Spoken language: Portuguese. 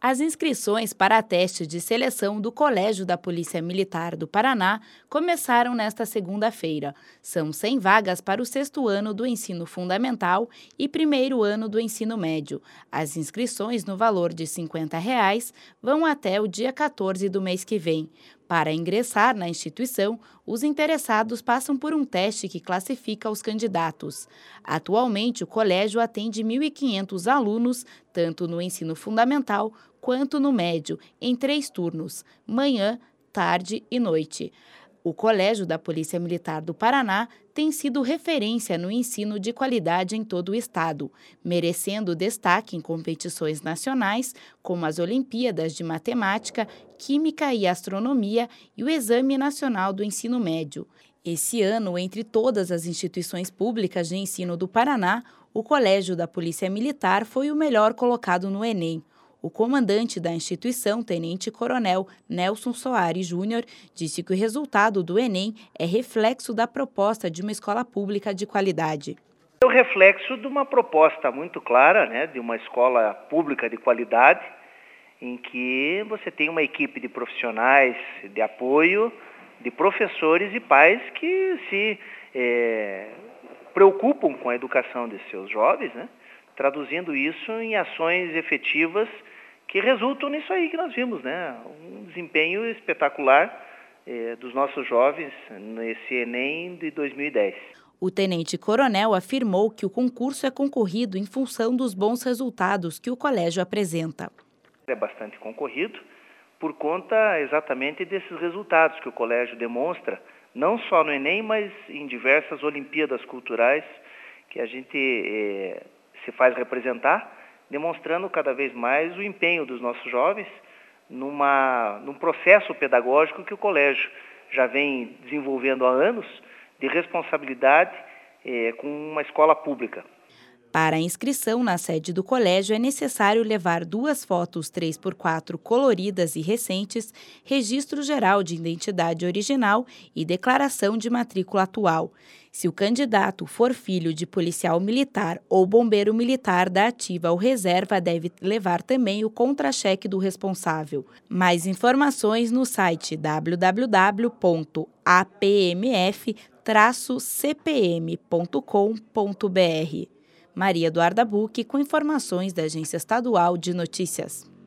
As inscrições para a teste de seleção do Colégio da Polícia Militar do Paraná começaram nesta segunda-feira. São 100 vagas para o 6º ano do ensino fundamental e 1º ano do ensino médio. As inscrições, no valor de R$ 50, vão até o dia 14 do mês que vem. Para ingressar na instituição, os interessados passam por um teste que classifica os candidatos. Atualmente, o colégio atende 1.500 alunos, tanto no ensino fundamental quanto no médio, em 3 turnos, manhã, tarde e noite. O Colégio da Polícia Militar do Paraná tem sido referência no ensino de qualidade em todo o estado, merecendo destaque em competições nacionais, como as Olimpíadas de Matemática, Química e Astronomia e o Exame Nacional do Ensino Médio. Esse ano, entre todas as instituições públicas de ensino do Paraná, o Colégio da Polícia Militar foi o melhor colocado no Enem. O comandante da instituição, Tenente-Coronel Nelson Soares Júnior, disse que o resultado do Enem é reflexo da proposta de uma escola pública de qualidade. É o reflexo de uma proposta muito clara, de uma escola pública de qualidade, em que você tem uma equipe de profissionais de apoio, de professores e pais que se preocupam com a educação de seus jovens, traduzindo isso em ações efetivas que resultam nisso aí que nós vimos, um desempenho espetacular dos nossos jovens nesse Enem de 2010. O tenente-coronel afirmou que o concurso é concorrido em função dos bons resultados que o colégio apresenta. É bastante concorrido por conta exatamente desses resultados que o colégio demonstra, não só no Enem, mas em diversas Olimpíadas culturais que a gente se faz representar, demonstrando cada vez mais o empenho dos nossos jovens num processo pedagógico que o colégio já vem desenvolvendo há anos de responsabilidade com uma escola pública. Para a inscrição na sede do colégio é necessário levar 2 fotos 3x4 coloridas e recentes, registro geral de identidade original e declaração de matrícula atual. Se o candidato for filho de policial militar ou bombeiro militar da ativa ou reserva, deve levar também o contra-cheque do responsável. Mais informações no site www.apmf-cpm.com.br. Maria Eduarda Bucchi, com informações da Agência Estadual de Notícias.